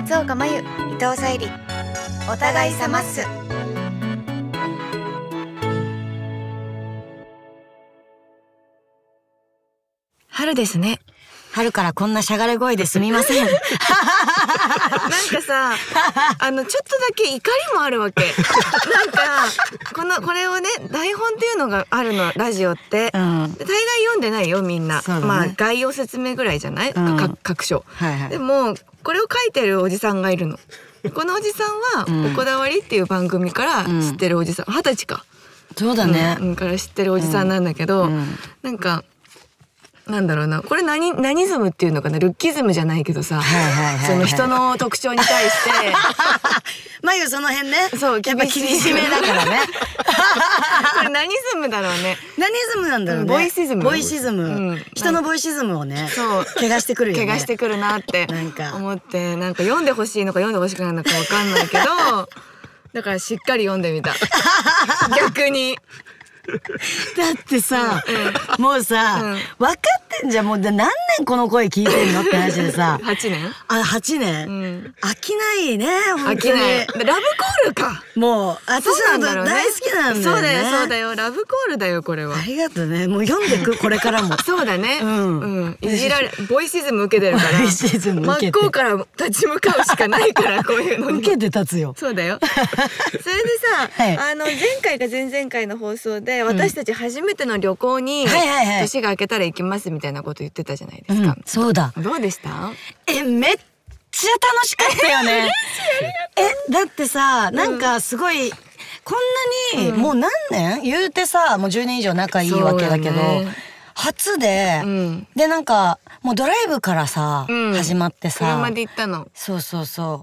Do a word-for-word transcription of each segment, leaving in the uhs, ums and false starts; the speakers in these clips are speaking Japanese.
松岡真優、伊藤沙莉、お互いさまっす。春ですね。 春からこんなしゃがれ声ですみません。なんかさ、あのちょっとだけ怒りもあるわけ。なんかこのこれをね、台本っていうのがあるの、ラジオって、うん、大概読んでないよみんな、ね、まあ概要説明ぐらいじゃない、うん、か各所、はいはい、でもこれを書いてるおじさんがいるの。このおじさんは、うん、おこだわりっていう番組から知ってるおじさん、二十歳か、 そうだね、 うん、から知ってるおじさんなんだけど、うんうん、なんかなんだろうな、これ何何ズムっていうのかな、ルッキズムじゃないけどさ、その人の特徴に対してまゆその辺ね、 そうやっぱ厳しめだからね。 これ何ズムだろうね。 何ズムなんだろうね。 ボイシズム。 ボイシズム、うん、人のボイシズムをね、そう怪我してくるよね。 怪我してくるなって思って、なんか読んでほしいのか読んでほしくないのかわかんないけど、だからしっかり読んでみた。逆に。 だってさ、うん、もうさ、うん、分かってんじゃん。もう何年この声聞いてんのって話でさ。 はちねんあ、はちねん、うん、飽きないね、本当に。 飽きない。ラブコールか。 もう私の大好きなんだよね。 そうだよ、そうだよ、ラブコールだよこれは。 ありがとうね。もう読んでく、これからも。 そうだね、うん、うん、いじられ、ボイシズム受けてるから、ボイシズム受けて、真っ向から立ち向かうしかないから、こういうのに受けて立つよ。 そうだよ。それでさ、はい、あの前回か前々回の放送で、私たち初めての旅行に年が明けたら行きますみたいなこと言ってたじゃないですか、うん、 そうだ。 どうでした？ え、めっちゃ楽しかったよね。え、だってさ、なんかすごい、こんなに、うん、もう何年言うてさ、もうじゅうねん以上仲いいわけだけど、ね、初で、うん、でなんかもうドライブからさ、うん、始まってさ、 車で行ったの。 そうそうそう、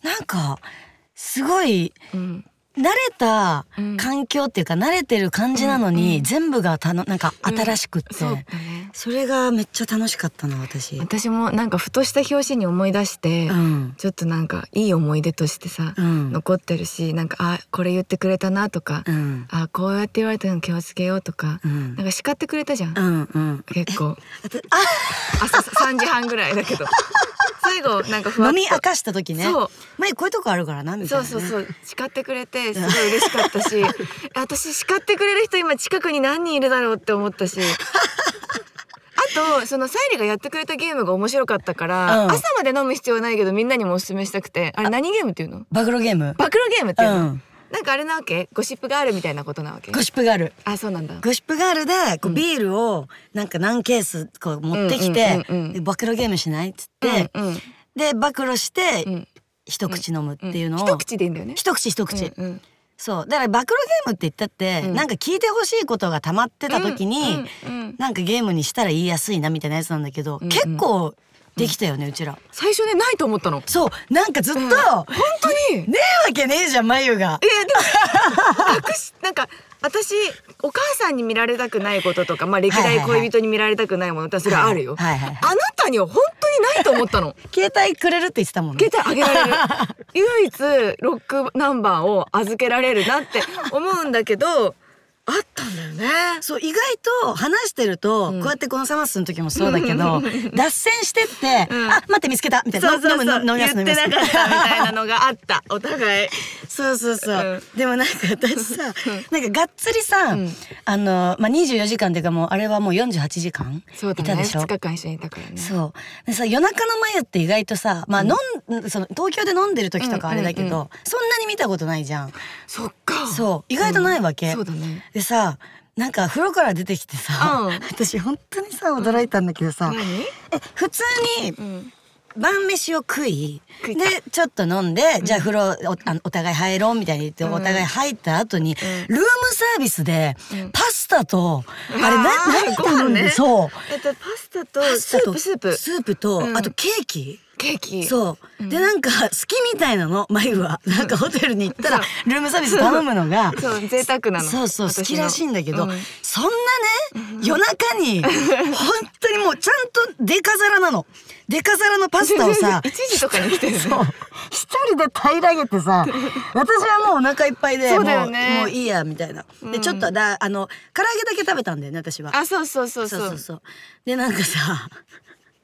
なんかすごい、うん、慣れた環境っていうか、うん、慣れてる感じなのに、うん、全部がたのなんか新しくって、うん、そうだね、それがめっちゃ楽しかったの。私私もなんかふとした表紙に思い出して、うん、ちょっとなんかいい思い出としてさ、うん、残ってるし、なんかあこれ言ってくれたなとか、うん、あこうやって言われたの気をつけようとか、うん、なんか叱ってくれたじゃん、うんうん、結構朝さんじはんぐらいだけど最後なんかふわっと飲み明かした時ね、そう前こういうとこあるからなみたいな、ね、 そうそうそう、叱ってくれてすごい嬉しかったし私叱ってくれる人今近くに何人いるだろうって思ったしあとその沙莉がやってくれたゲームが面白かったから、うん、朝まで飲む必要ないけどみんなにもおすすめしたくて。あれ何ゲームっていうの？ 暴露ゲーム。 暴露ゲームっていうの、うん、なんかあれなわけ？ゴシップガールみたいなことなわけ？ ゴシップガール。 あ、そうなんだ。 ゴシップガールでこうビールをなんか何ケースこう持ってきて、暴露ゲームしないっつって、うんうん、で暴露して、うん、一口飲むっていうのを、うんうん、一口でいいんだよね。 一口一口、うんうん、そうだから暴露ゲームって言ったって、うん、なんか聞いてほしいことが溜まってた時に、うんうんうん、なんかゲームにしたら言いやすいなみたいなやつなんだけど、うんうん、結構できたよね、うん、うちら。 最初ねないと思ったの。 そうなんかずっと、うん、本当にねえわけねえじゃんまゆが。いやでも隠しなんか私お母さんに見られたくないこととか、まあ、歴代恋人に見られたくないものってそれはあるよ、はいはいはいはい、あなたには本当にないと思ったの。 携帯くれるって言ってたもんね。 携帯あげられる唯一ロックナンバーを預けられるなって思うんだけどあったんだよね。 そう意外と話してると、うん、こうやってこのサマスの時もそうだけど脱線してって、うん、あ待って見つけたみたいな、 そうそうそう飲みます飲みます言ってなかったみたいなのがあったお互いそうそうそう、うん、でもなんか私さなんかがっつりさ、うん、あの、まあ、にじゅうよじかんっていうかもうあれはもうよんじゅうはちじかんいたでしょ。 そうだね、ふつかかん一緒にいたからね。 そうでさ夜中の眉って意外とさ、まあ飲ん、その東京で飲んでる時とかあれだけど、うんうんうん、そんなに見たことないじゃん。 そっか。 そう意外とないわけ、うん、そうだね。でさなんか風呂から出てきてさ、うん、私本当にさ驚いたんだけどさ、うん、え普通に、うん晩飯を食いでちょっと飲んで、うん、じゃあ風呂 お, あのお互い入ろうみたいに言って、うん、お互い入った後に、うん、ルームサービスで、うん、パスタと、うん、あれな何頼んで、ね、そうえっとパスタとスープスープスープと、うん、あとケーキケーキそう、うん、でなんか好きみたいなの眉はなんかホテルに行ったらルームサービス頼むのがそう贅沢なの。 そうそう好きらしいんだけど、うん、そんなね、うん、夜中に本当にもうちゃんとデカ皿なのデカ皿のパスタをさいちじとかに来てるね。そう一人で平らげてさ私はもうお腹いっぱいでそうだよ、ね、 もうもういいやみたいなでちょっとだあの唐揚げだけ食べたんだよね私は。 あそうそうそうそうそうそうそうでなんかさ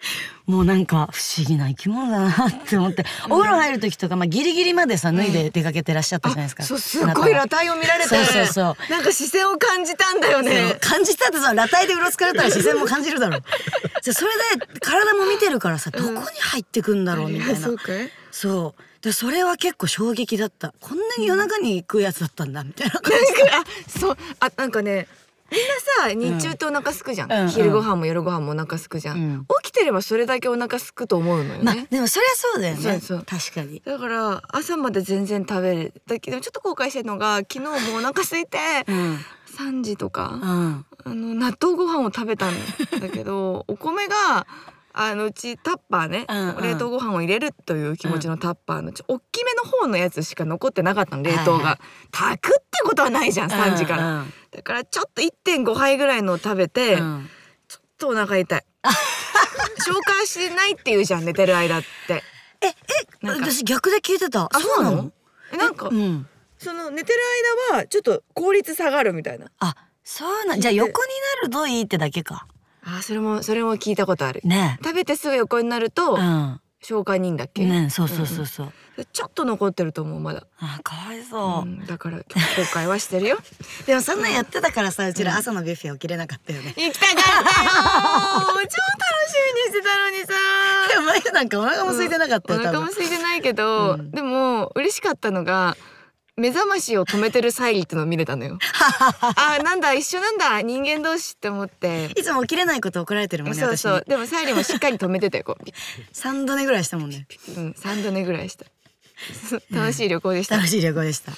もうなんか不思議な生き物だなって思って、うん、お風呂入る時とか、まあ、ギリギリまでさ脱いで出かけてらっしゃったじゃないですか、うん、 そうすっごい裸体を見られて、 そうそうそう、 なんか視線を感じたんだよね。 感じたってさ、裸体でうろつかれたら視線も感じるだろうそれで体も見てるからさ、どこに入ってくんだろうみたいな、うん、そうかい、そうでそれは結構衝撃だった。こんなに夜中に行くやつだったんだみたいな感じで、 あ、そうあ、なんかね、みんなさ日中ってお腹すくじゃん、うん、昼ご飯も夜ご飯もお腹すくじゃん、うん、起きてればそれだけお腹すくと思うのよね、まあ、 でもそりゃそうだよね。 そうそう、 確かに。 だから朝まで全然食べる。だけどちょっと後悔してるのが、昨日もお腹空いて、うん、さんじとか、うん、あの納豆ご飯を食べたんだけどお米があのうちタッパーね、うんうん、冷凍ご飯を入れるという気持ちのタッパーのちょ大きめの方のやつしか残ってなかったの、冷凍が、はいはい、炊くってことはないじゃんさんじから、うんうん、だからちょっと いってんご 杯ぐらいのを食べて、うん、ちょっとお腹痛い消化しないって言うじゃん寝てる間って。 ええ私逆で聞いてた。 あ、そうなの？えなんか、うん、その寝てる間はちょっと効率下がるみたいな。 あ、そうなん。じゃあ横になるといいってだけか。 あ、それもそれも聞いたことあるね。 食べてすぐ横になると、うん、消化にいいんだっけね。そうそうそうそう、 うん、ちょっと残ってると思うまだ。 あ、かわいそう、うん、 だから後悔はしてるよでもそんなんやってたからさ、うちら朝のビュッフェ起きれなかったよね、 行きたかったよ超楽しみにしてたのにさ。 でも前なんかお腹も空いてなかったよ、 うん、お腹も空いてないけど、うん、でも嬉しかったのが目覚ましを止めてるサイリってのを見れたのよあ、なんだ一緒なんだ人間同士って思って。 いつも起きれないこと怒られてるもんね。 そうそう、でもサイリもしっかり止めててこうさんど寝ぐらいしたもんね。 うん、さんど寝ぐらいした楽しい旅行でした、 楽しい旅行でした。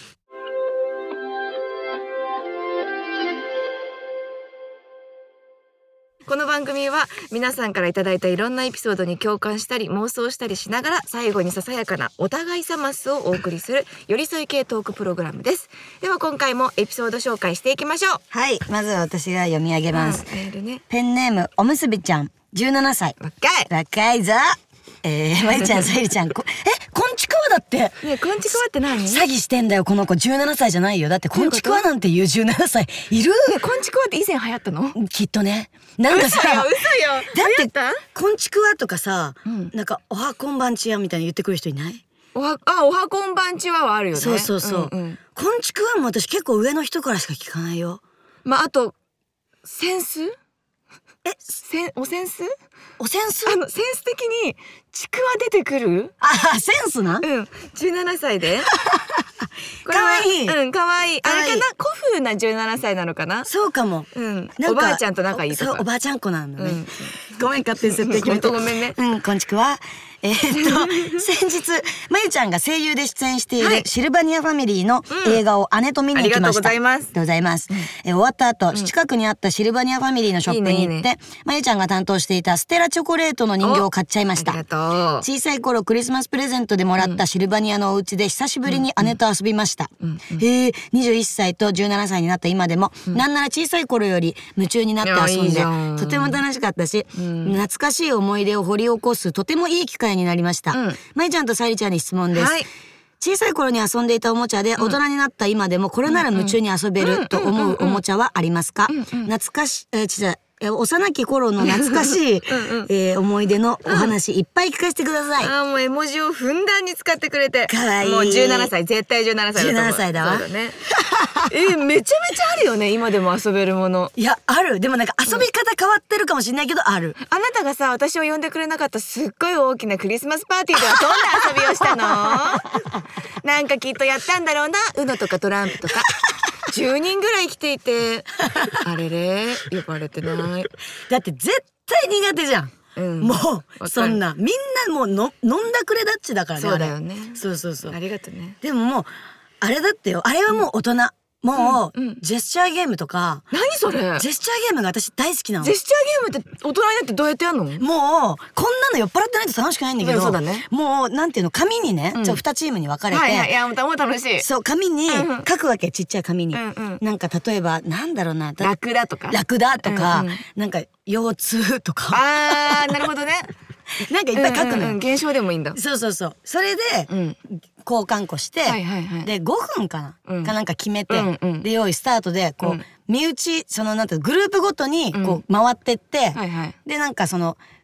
この番組は皆さんからいただいたいろんなエピソードに共感したり妄想したりしながら、最後にささやかなお互いさますをお送りする寄り添い系トークプログラムです。では今回もエピソード紹介していきましょう。 はい、まずは私が読み上げます、うん、メールね。ペンネームおむすびちゃんじゅうななさい。 若い若いぞ。えー、まゆちゃん、さゆりちゃん、こえ、こんちくわだって。ねえ、こんちくわって何？ 詐欺してんだよ、この子。じゅうななさいじゃないよ。だって、こんちくわなんていうじゅうななさいいる？ ねえ、こんちくわって以前流行ったの？ きっとね。なんかさ、 嘘よ、嘘よ。 だって、こんちくわとかさ、うん、なんか、おはこんばんちやみたいに言ってくる人いない？ おは、あ、おはこんばんちははあるよね。 そうそうそう。うんうん、こんちくわも私結構上の人からしか聞かないよ。 まあ、あと、センス？え、せん、おセンス？ おセンス？ あのセンス的にちくわ出てくる？ あ、センスな？ うん、じゅうななさいで。 可愛い。 うん、可愛い。あれかな、古風なじゅうななさいなのかな。 そうかも。 うん、おばあちゃんと仲いいとか。 そう、おばあちゃん子なんだね。うん、ごめん、勝手に設定決めて。 ごめんね。 うん、こんちくわ。えー、っと先日まゆちゃんが声優で出演しているシルバニアファミリーの映画を姉と見に行きました。 ありがとうございます。 ありがとうございます。えー、終わった後、うん、近くにあったシルバニアファミリーのショップに行って、まゆちゃんが担当していたステラチョコレートの人形を買っちゃいました。小さい頃クリスマスプレゼントでもらったシルバニアのお家で久しぶりに姉と遊びました。うんうん、へえ、にじゅういっさいとじゅうななさいになった今でも、うん、なんなら小さい頃より夢中になって遊んで、いいとても楽しかったし、うん、懐かしい思い出を掘り起こすとてもいい機会になりました。うん、まゆちゃんとさゆりちゃんに質問です、はい、小さい頃に遊んでいたおもちゃで大人になった今でもこれなら夢中に遊べると思うおもちゃはありますか？懐かし、えー、違う幼き頃の懐かしいうん、えー、思い出のお話、うん、いっぱい聞かせてください。 あ、もう絵文字をふんだんに使ってくれて、 かわいい。 もうじゅうななさい、絶対じゅうななさいだと思う。 じゅうななさいだわ。 そうだね。えー、めちゃめちゃあるよね、今でも遊べるもの。 いや、ある。でもなんか遊び方変わってるかもしれないけど、ある。 あなたがさ、私を呼んでくれなかったすっごい大きなクリスマスパーティーではどんな遊びをしたの？なんかきっとやったんだろうな、ウノとかトランプとか。じゅうにんぐらい来ていて、あれれ呼ばれてない。 だって絶対苦手じゃん、うん、もうそんなみんなもうの飲んだくれだっちだからね。 そうだよね。 そうそうそう。 ありがとうね。 でももうあれだってよ、あれはもう大人、もう、うんうん、ジェスチャーゲームとか。 何それ？ ジェスチャーゲームが私大好きなの。 ジェスチャーゲームって大人になってどうやってやんの？もうこんなの酔っ払ってないと楽しくないんだけど、 そうだね、 もうなんていうの、紙にね、うん、ちょっとにチームに分かれて、 はいはい、いやもう楽しい。 そう、紙に書くわけ、ちっちゃい紙に、うんうん、なんか例えばなんだろうな、 ラクダとかラクダとか、うんうん、なんか腰痛とか。 あー、なるほどね。 なんかいっぱい書くのよ、 うんうんうん、現象でもいいんだ。 そうそうそう。それで、うん、交換個して、はいはいはい、でごふんかな、うん、かなんか決めて、うんうん、で用意スタートでこう、うん、身内そのなんてグループごとにこう回ってって、うん、はいはい、でなんかその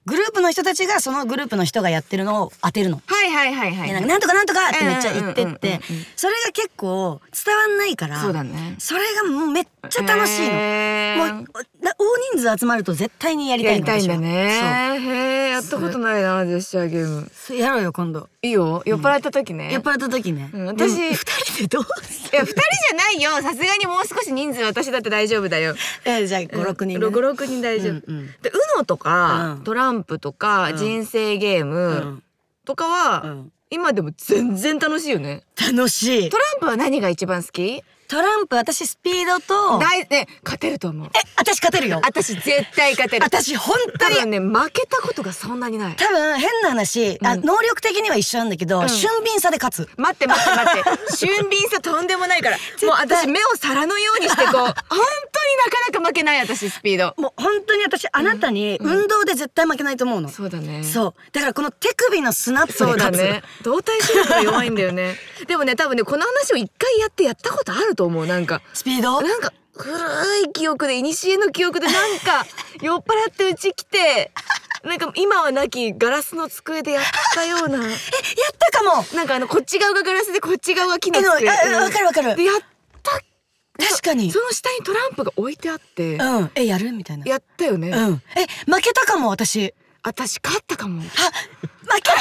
グループの人たちがそのグループの人がやってるのを当てるの。 はいはいはいはい。 なんとかなんとかってめっちゃ言ってって、それが結構伝わんないから、 そうだね。 それがもうめっちゃ楽しいの。もう大人数集まると絶対にやりたいの。 やりたいんだね。へえ、やったことないな、ジェスチャーゲーム。 やろうよ今度。 いいよ、酔っ払った時ね。 酔っ払った時ね。 私二人でどうする？ いや二人じゃないよ。さすがにもう少し人数私だって大丈夫だよ。 えじゃあ五六人。 五六人大丈夫。で、ウノとかトランプとか人生ゲームとかは今でも全然楽しいよね。 楽しい。 トランプは何が一番好き？ トランプ私スピードと大ね勝てると思う。 え私勝てるよ。 私絶対勝てる。 私本当にね負けたことがそんなにない。 多分変な話、あ能力的には一緒なんだけど、俊敏さで勝つ。 待って待って待って俊敏さとんでもないから。もう私目を皿のようにしてこう本当になかなか負けない私スピード。 もう本当に私あなたに運動で絶対負けないと思うの。 そうだね。 そうだからこの手首のスナップで勝つ。 そうだね。動体視力が弱いんだよね。でもね多分ねこの話を一回やってやったことあると思う。なんかスピードなんか古い記憶で古の記憶でなんか酔っ払ってうち来てなんか今はなきガラスの机でやったような。えやったかも。 なんかあのこっち側がガラスでこっち側が木の机。 わかるわかる。 でやった確かにその下にトランプが置いてあって、 うん、えやるみたいなやったよね。 うん、え負けたかも私。 私勝ったかも。 あ負けた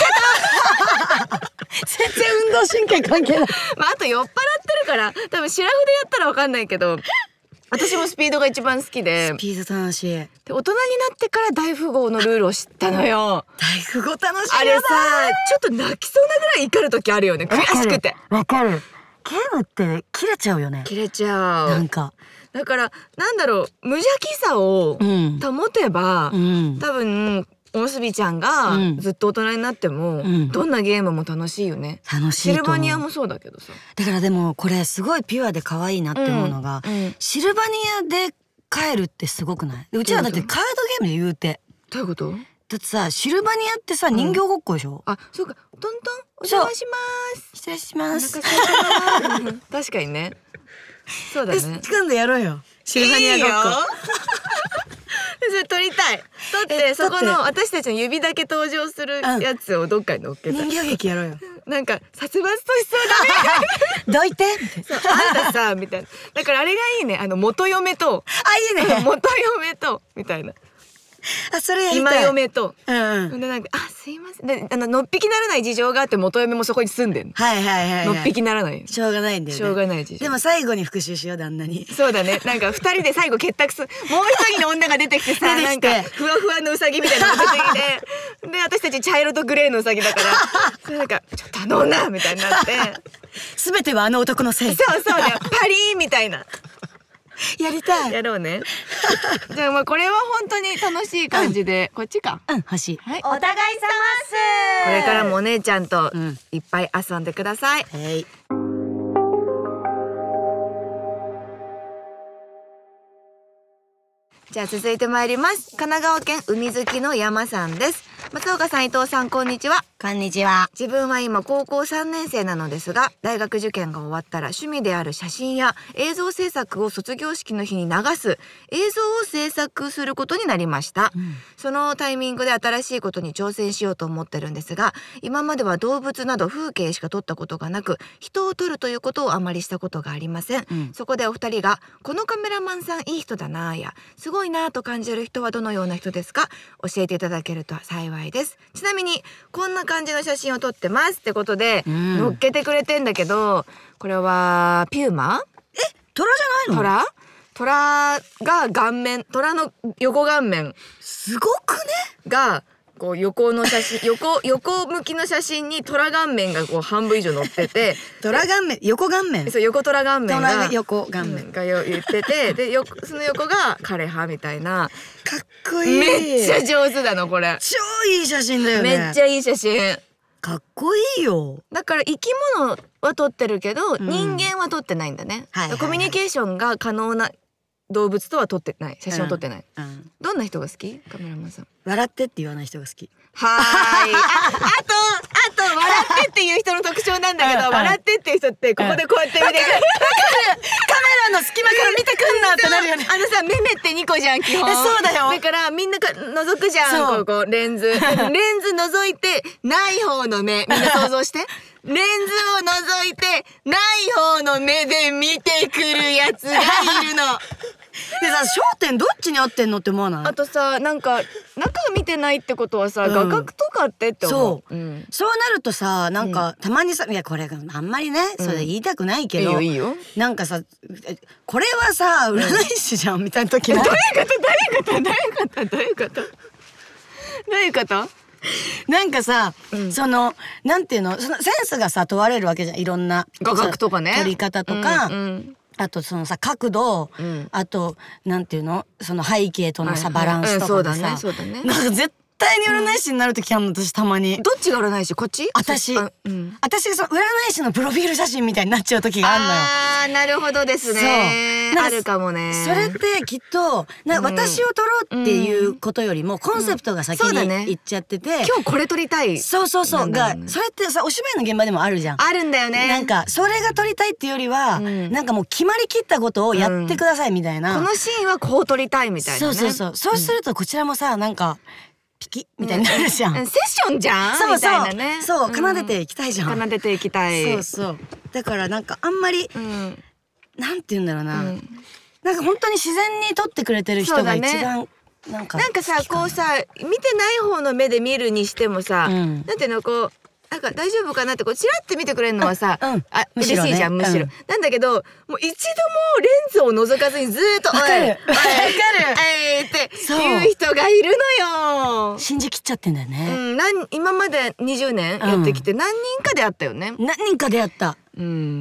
全然運動神経関係ない。 まああと酔っ払ってるから多分シラフでやったらわかんないけど私もスピードが一番好きで。 スピード楽しい。 で大人になってから大富豪のルールを知ったのよ。 大富豪楽しい。 あれさちょっと泣きそうなぐらい怒る時あるよね。悔しくて。 わかる。ゲームって切れちゃうよね。 切れちゃう。 なんかだからなんだろう無邪気さを保てば、うん、多分おむすびちゃんがずっと大人になっても、うん、どんなゲームも楽しいよね。 楽しいと思う。 シルバニアもそうだけどさ。 だからでもこれすごいピュアで可愛いなって思うのが、うんうん、シルバニアで帰るってすごくない？うちらだってカードゲームで言うて。 どういうこと？ だってさシルバニアってさ人形ごっこでしょ、 うん、あそうか。トントンお邪魔します。 失礼します。 確かにね。そうだね。 今度やろうよ。シルバニアごっこ。 それ撮りたい。撮ってそこの私たちの指だけ登場するやつをどっかに乗っけたい。 人形劇やろうよ。 なんか殺伐としそうだね。 どいて。 そうあんたさみたいな。だからあれがいいね。あの元嫁とあいいね。 元嫁とみたいな。 あそれやりたい。今嫁と、 うん、 でなんかあすいませんであののっぴきならない事情があって元嫁もそこに住んでんの。 はいはいはい、はい、 のっぴきならないしょうがないんだよね。 しょうがない事情。 でも最後に復讐しよう旦那に。 そうだね。なんか二人で最後結託すもう一人の女が出てきてさなんかふわふわのウサギみたいなのが出てきてで私たち茶色とグレーのウサギだからそれなんかちょっとあの女みたいになって全てはあの男のせい。 そうそうだよパリーみたいな。 やりたい。 やろうね。じゃあまあこれは本当に楽しい感じで、うん、こっちか。 うん欲しい。 はい、お互い様っす。これからもお姉ちゃんといっぱい遊んでください。 うん、はい。 じゃあ続いてまいります。神奈川県海好きの山さんです。松岡さん、伊藤さん、こんにちは。 こんにちは。 自分は今高校さんねん生なのですが、大学受験が終わったら趣味である写真や映像制作を卒業式の日に流す映像を制作することになりました、うん、そのタイミングで新しいことに挑戦しようと思ってるんですが、今までは動物など風景しか撮ったことがなく、人を撮るということをあまりしたことがありません、うん、そこでお二人がこのカメラマンさんいい人だなやすごいなと感じる人はどのような人ですか、教えていただけると幸いです。ちなみにこんな感じの写真を撮ってますってことで、うん、載っけてくれてんだけど、これはピューマ？ え、トラじゃないの？ トラ？トラが顔面、トラの横顔面すごくねがこう横の写真横横向きの写真にトラ顔面がこう半分以上載っててトラ顔面横顔面そう横トラ顔面が横顔面がよ言っててでよその横が枯葉みたいな。 かっこいい。 めっちゃ上手だのこれ。 超いい写真だよね。 めっちゃいい写真。 かっこいいよ。 だから生き物は撮ってるけど、うん、人間は撮ってないんだね、はいはいはい、コミュニケーションが可能な動物とは撮ってない、写真を撮ってない、うんうん、どんな人が好き？カメラマンさん。 笑ってって言わない人が好き。 はーい。あ, あとあと笑ってっていう人の特徴なんだけど、うん、笑ってっていう人ってここでこうやって見てくる、うん、カメラの隙間から見てくんなってなるよね。 あのさ、目目ってにこじゃん基本。 そうだよ。 だからみんなが覗くじゃん、ここレンズ。レンズ覗いてない方の目、みんな想像して。レンズを覗いてない方の目で見てくるやつがいるの。 でさ、焦点どっちに合ってんのって思わない？ あとさ、なんか中見てないってことはさ、うん、画角とかってって思う。 そう、うん、そうなるとさ、なんか、うん、たまにさ、いやこれがあんまりね、それ言いたくないけど、 うん、いいよいいよ。 なんかさ、これはさ占い師じゃんみたいな時も。 どういうことどういうことどういうことどういうことどういうこと？ なんかさ、うん、そのなんていうの、そのセンスがさ問われるわけじゃん、いろんな画角とかね、 撮り方とか、 うんうん、 あとそのさ角度、うん、あとなんていうの、その背景とのさ、 はいはい、 バランスとかでさ、 うん、そうだねそうだね。 なんか絶対に占い師になる時あるの、私たまに。 どっちが占い師？こっち？ 私、うん、私がその占い師のプロフィール写真みたいになっちゃう時があるのよ。 あー、なるほどですね。あるかもね。 それってきっとな、私を撮ろうっていうことよりも、コンセプトが先にいっちゃってて、うんうんね、 今日これ撮りたい。 そうそうそう、がそれってさ、お芝居の現場でもあるじゃん。 あるんだよね。 なんかそれが撮りたいっていうよりは、うん、なんかもう決まりきったことをやってくださいみたいな、 うん、このシーンはこう撮りたいみたいなね。 そうそうそう、そうするとこちらもさ、なんかピキみたいになるじゃん、 うん、セッションじゃん。そうそうみたいなね。 そう、奏でていきたいじゃん、 奏でていきたい。 そうそう、だからなんかあんまり、うん、なんて言うんだろうな、うん、なんか本当に自然に撮ってくれてる人が一番、ね、なんかなんかさ、こうさ、見てない方の目で見るにしてもさ、うん、なんていうの、こうなんか大丈夫かなってこうチラって見てくれるのはさ、うん、あ、嬉しいじゃん、むしろ、うん、なんだけど、もう一度もレンズを覗かずにずーっと「わかるわかるっていう人がいるのよ。 信じきっちゃってんだよね、 うん、なん今までにじゅうねんやってきて何人かであったよね、 うん、何人かであった、うん、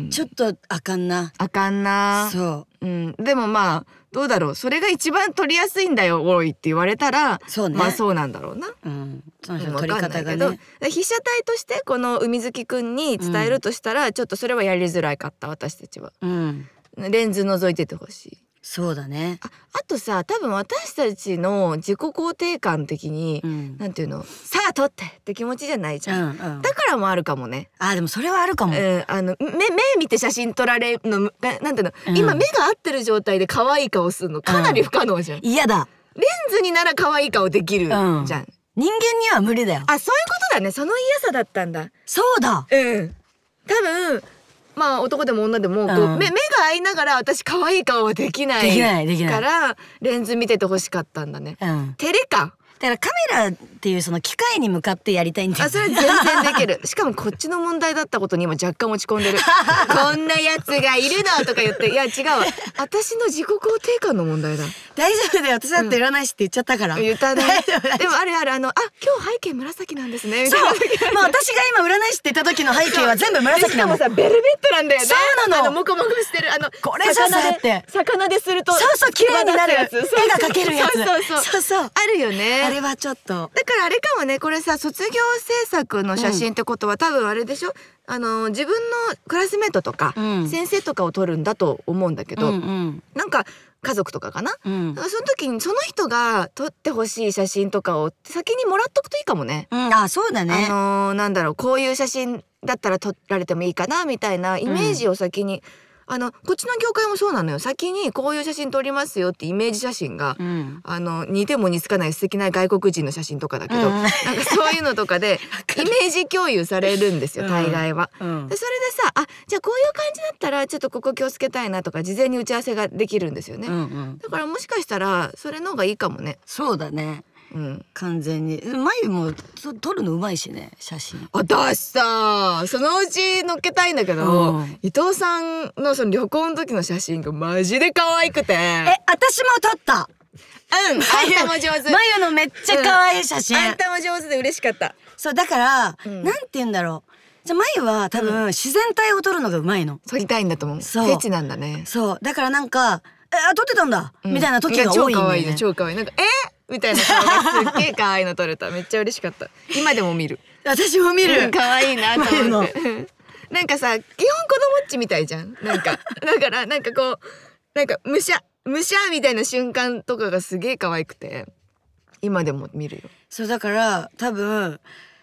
ちょっとあかんなあかんな。そう、うん、でもまあどうだろう、それが一番撮りやすいんだよ多いって言われたら、そうね、まあそうなんだろうな、うん、その人の撮り方がね。被写体としてこの海月くんに伝えるとしたら、うん、ちょっとそれはやりづらかった、私たちは、うん、レンズ覗いててほしい。 そうだね。 あ、あとさ、多分私たちの自己肯定感的に、うん、なんていうの、さあ撮ってって気持ちじゃないじゃん、うんうん、だからもあるかもね。 あ、でもそれはあるかも、 えー、あの目目見て写真撮られるの、なんていうの、うん、今目が合ってる状態で可愛い顔するのかなり不可能じゃん。 嫌、うん、だ。 レンズになら可愛い顔できるじゃん、うん、人間には無理だよ。 あ、そういうことだね。その嫌さだったんだ。 そうだ、 うん、多分まあ男でも女でもこう、うん、目, 目が合いながら私可愛い顔はできないからレンズ見ててほしかったんだね、うん、照れか。 だからカメラっていうその機械に向かってやりたいんだよ、ね、 あ、それ全然できる。しかもこっちの問題だったことに今若干落ち込んでるこんなやつがいるのとか言って、いや違うわ、私の自己肯定感の問題だ。 大丈夫だよ、私だって占い師って言っちゃったから、うん、 言ったねでもあるある、あの、あ、今日背景紫なんですねみたいな。 そうまあ私が今占い師って言った時の背景は全部紫なの。 しかもさベルベットなんだよね。 そうなの。 あのモコモコしてる、あのこれささって魚でするとそうそう綺麗になるやつ、絵が描けるやつ、 そうそうそうそうそう、あるよね。 あれはちょっとだからあれかもね、これさ卒業制作の写真ってことは、うん、多分あれでしょ、あの自分のクラスメートとか、うん、先生とかを撮るんだと思うんだけど、うんうん、なんか家族とかかな、うん、だからその時にその人が撮ってほしい写真とかを先にもらっとくといいかもね、 うん、あ、そうだね。 あのー、なんだろう、こういう写真だったら撮られてもいいかなみたいなイメージを先に、うん、あのこっちの業界もそうなのよ。先にこういう写真撮りますよってイメージ写真が、うん、あの似ても似つかない素敵な外国人の写真とかだけど、うん、なんかそういうのとかでイメージ共有されるんですよ大概は、うんうん、でそれでさ、あ、じゃあこういう感じだったらちょっとここ気をつけたいなとか事前に打ち合わせができるんですよね、うんうん、だからもしかしたらそれの方がいいかもね。 そうだね、うん、完全に眉も撮るのうまいしね、写真。 私さ、そのうち載っけたいんだけど、うん、伊藤さんのその旅行の時の写真がマジで可愛くて。 え、私も撮った。 うん、あんたも上手。 眉のめっちゃ可愛い写真、 うん、あんたも上手で嬉しかった。 そうだから、うん、なんて言うんだろう、じゃ眉は多分、うん、自然体を撮るのがうまいの。 撮りたいんだと思う。フェチなんだね。 そうだからなんか、え、あ、撮ってたんだ、うん、みたいな時が多いんだよね。超可愛いね、 超可愛い。なんかえみたいな顔がすっげえ可愛いの撮れた。めっちゃ嬉しかった。今でも見る。 私も見る。 可愛いなと思って。なんかさ、基本子供っちみたいじゃん。なんかだからなんかこうなんかむしゃむしゃみたいな瞬間とかがすげえ可愛くて今でも見るよ。 そうだから多分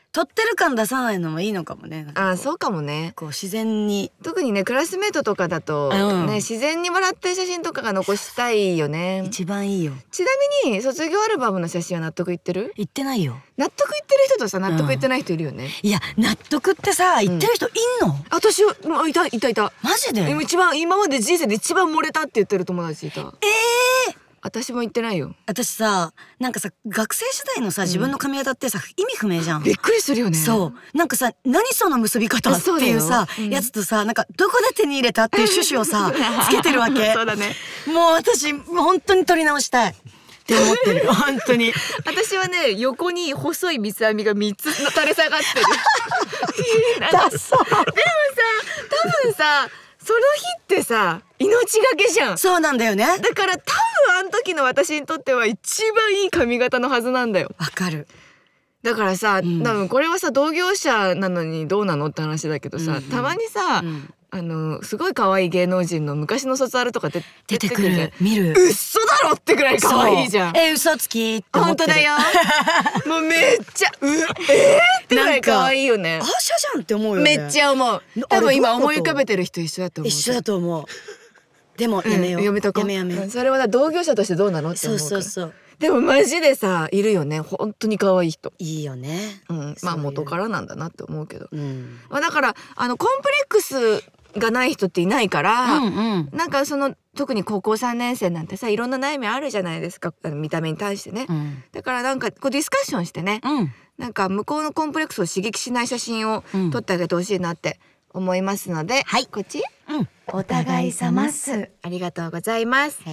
撮ってる感出さないのもいいのかもね。 あ、そうかもね。 こう自然に、 特にねクラスメートとかだと、うん、ね自然に笑ってる写真とかが残したいよね。 一番いいよ。 ちなみに卒業アルバムの写真は納得いってる？ いってないよ。 納得いってる人とさ納得いってない人いるよね。 うん、いや納得ってさ言ってる人いんの？うん、 私もいたいたいた。 マジで？ 一番今まで人生で一番漏れたって言ってる友達いた。 ええー。 私も言ってないよ。 私さ、なんかさ、学生時代のさ、自分の髪型ってさ、うん、意味不明じゃん。 びっくりするよね。 そう。なんかさ、何その結び方っていうさ、うん、やつとさ、なんかどこで手に入れたっていう趣旨をさ、つけてるわけ。 そうだね。 もう私、本当に撮り直したい。って思ってる。本当に。 私はね、横に細い三つ編みが三つ垂れ下がってる。 だそう。でもさ、 多分さ、その日ってさ命がけじゃん。 そうなんだよね。 だから多分あの時の私にとっては一番いい髪型のはずなんだよ。 わかる。 だからさ、うん、多分これはさ同業者なのにどうなのって話だけどさ、うんうん、たまにさ、うん、あのすごい可愛い芸能人の昔の卒アルとかで出てくる見る。 嘘だろってくらい可愛いじゃん。 え嘘つきって思ってる。 本当だよ。もうめっちゃうえー、ってくらい可愛いよね。 アーシャじゃんって思うよね。めっちゃ思う。多分今思い浮かべてる人一緒だと思う。 一緒だと思う。でもやめよう。 うん、やめとこう。 やめやめ。 それは同業者としてどうなのって思うから。 そうそうそう。 でもマジでさいるよね。本当に可愛い人。 いいよね。 うん。まあ元からなんだなって思うけど。 うん、 まあだからあのコンプレックスがない人っていないから、うんうん、なんかその特に高校さんねん生なんてさいろんな悩みあるじゃないですか、あの見た目に対してね、うん、だからなんかこうディスカッションしてね、うん、なんか向こうのコンプレックスを刺激しない写真を撮ってあげてほしいなって思いますので、はい、こっち、 うん、お互いさます。 ありがとうございます。 はい、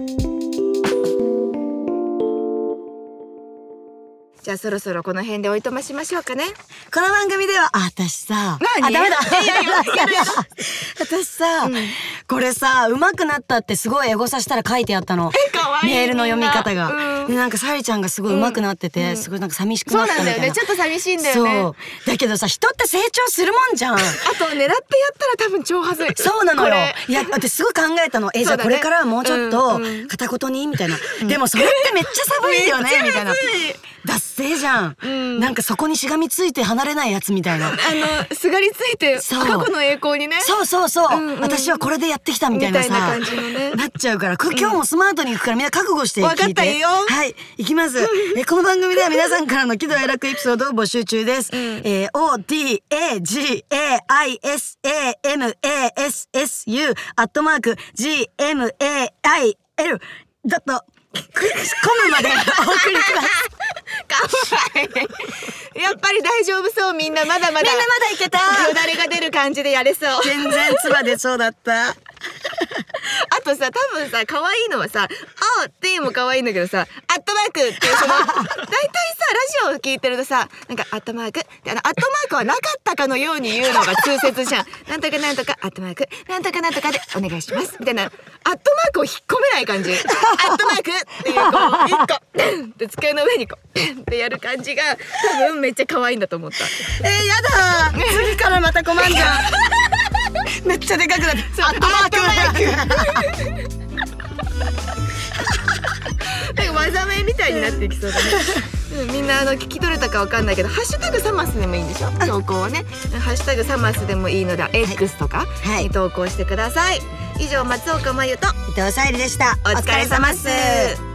じゃあそろそろこの辺でおいとましましょうかね。 この番組では、あ、私さ、 何？ あ、ダメだ。 いやいやいやいや私さ、うん、これさ、上手くなったってすごいエゴサしたら書いてあったの。 え、かわいい。 メールの読み方が。うん、で、なんかさりちゃんがすごい上手くなってて、うん、すごいなんか寂しくなったみたいな。 そうなんだよね。ちょっと寂しいんだよね。 そう。だけどさ、人って成長するもんじゃん。あと、狙ってやったら多分超はずい。 そうなのよ。いや、私すごい考えたの。え、じゃあこれからはもうちょっと片言にみたいな。うん、でもそれってめっちゃ寒いよねみたいな。脱製じゃん、うん、なんかそこにしがみついて離れないやつみたいな、あのすがりついて過去の栄光にね、 そうそうそう、うんうん、私はこれでやってきたみたいなさ、 みたいな感じのね、 なっちゃうから、今日もスマートに行くからみんな覚悟して聞いて。 分かったよ。 はい、行きます。えこの番組では皆さんからの喜怒哀楽エピソードを募集中です、うん、えー、オーディーエージーエーアイエスエーエムエーエスエスユー アットマーク ジーエムエーアイエル ドットコムまでお送りします。 かわいい。やっぱり大丈夫そう。みんなまだまだみんなまだいけた。 よだれが出る感じでやれそう。 全然唾出そうだった。あとさ、多分さ、可愛いのはさ、あーっていうのも可愛いんだけどさ、アットマークっていうその大体さラジオを聞いてるとさ、なんかアットマークってあのアットマークはなかったかのように言うのが通説じゃん。なんとかなんとかアットマークなんとかなんとかでお願いしますみたいな、アットマークを引っ込めない感じ。アットマークっていうこう一個ペンって机の上にこうペンってやる感じが多分めっちゃ可愛いんだと思った。 えー、やだー。次からまた困んじゃん。めっちゃでかくなって。 アットマーク。なんか技名みたいになっていきそうだね。うん、みんなあの聞き取れたかわかんないけど、ハッシュタグサマスでもいいんでしょ。投稿はね、ハッシュタグサマスでもいいので、はい、X とかに投稿してください。はい、以上松岡真優と伊藤沙莉でした。 お疲れ様です。